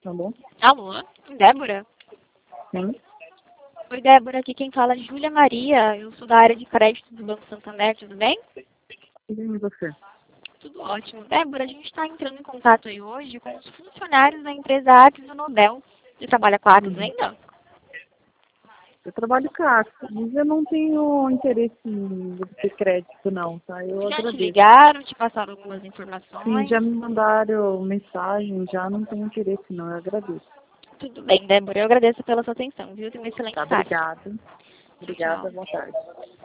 Tá bom? Alô, Débora? Sim. Oi, Débora, aqui quem fala é Júlia Maria. Eu sou da área de crédito do Banco Santander, tudo bem? E você? Tudo ótimo. Débora, a gente está entrando em contato aí hoje com os funcionários da empresa Axis do Nobel. Você trabalha com a Axis ainda? Eu trabalho com a Axis, mas eu não tenho interesse em ter crédito, não, tá? Eu Já te agradeço. ligaram, te passaram algumas Sim, informações? já me mandaram mensagem, já não tenho interesse, não. Eu agradeço. Tudo bem, Débora. Eu agradeço pela sua atenção, viu? Tenha uma excelente Tá, tarde. obrigada. Tchau, Obrigada, tchau. boa tarde.